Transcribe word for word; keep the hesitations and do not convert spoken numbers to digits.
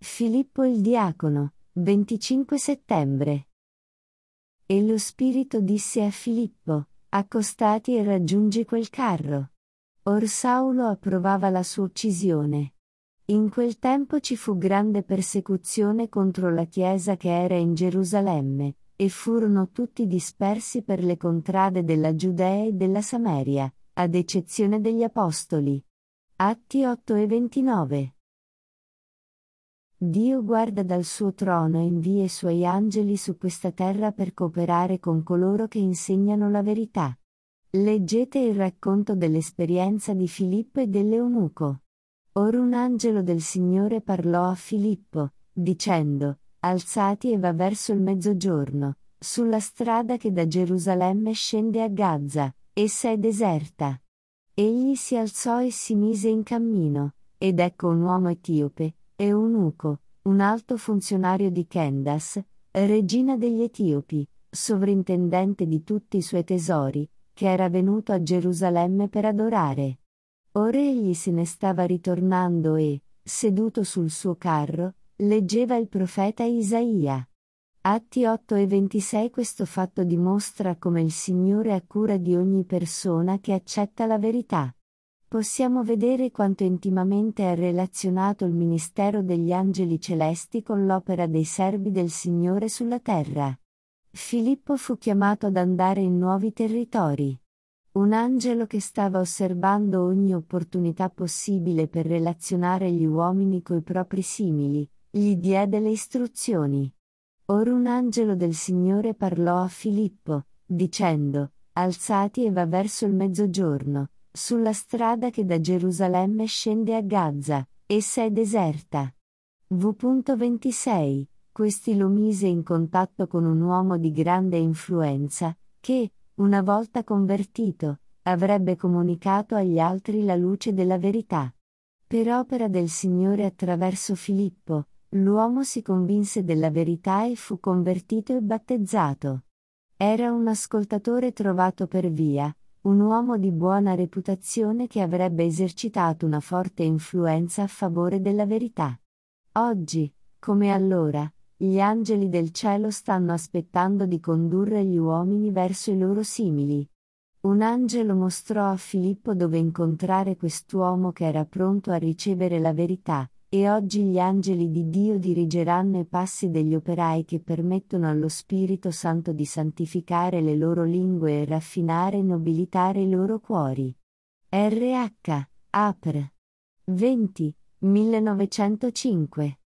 Filippo il diacono, venticinque settembre. E lo Spirito disse a Filippo: accostati e raggiungi quel carro. Or Saulo approvava la sua uccisione. In quel tempo ci fu grande persecuzione contro la Chiesa che era in Gerusalemme, e furono tutti dispersi per le contrade della Giudea e della Samaria, ad eccezione degli Apostoli. Atti otto e ventinove. Dio guarda dal suo trono e invia i suoi angeli su questa terra per cooperare con coloro che insegnano la verità. Leggete il racconto dell'esperienza di Filippo e dell'eunuco. Or un angelo del Signore parlò a Filippo, dicendo: alzati e va verso il mezzogiorno, sulla strada che da Gerusalemme scende a Gazza, essa è deserta. Egli si alzò e si mise in cammino, ed ecco un uomo etiope, eunuco, un alto funzionario di Candace, regina degli Etiopi, sovrintendente di tutti i suoi tesori, che era venuto a Gerusalemme per adorare. Ora egli se ne stava ritornando e, seduto sul suo carro, leggeva il profeta Isaia. Atti otto e ventisei. Questo fatto dimostra come il Signore ha cura di ogni persona che accetta la verità. Possiamo vedere quanto intimamente è relazionato il ministero degli angeli celesti con l'opera dei servi del Signore sulla terra. Filippo fu chiamato ad andare in nuovi territori. Un angelo che stava osservando ogni opportunità possibile per relazionare gli uomini coi propri simili, gli diede le istruzioni. Or un angelo del Signore parlò a Filippo, dicendo: alzati e va verso il mezzogiorno, sulla strada che da Gerusalemme scende a Gazza, essa è deserta. V ventisei. Questi lo mise in contatto con un uomo di grande influenza, che, una volta convertito, avrebbe comunicato agli altri la luce della verità. Per opera del Signore attraverso Filippo, l'uomo si convinse della verità e fu convertito e battezzato. Era un ascoltatore trovato per via, un uomo di buona reputazione che avrebbe esercitato una forte influenza a favore della verità. Oggi, come allora, gli angeli del cielo stanno aspettando di condurre gli uomini verso i loro simili. Un angelo mostrò a Filippo dove incontrare quest'uomo che era pronto a ricevere la verità, e oggi gli angeli di Dio dirigeranno i passi degli operai che permettono allo Spirito Santo di santificare le loro lingue e raffinare e nobilitare i loro cuori. R H. Apr. venti, millenovecentocinque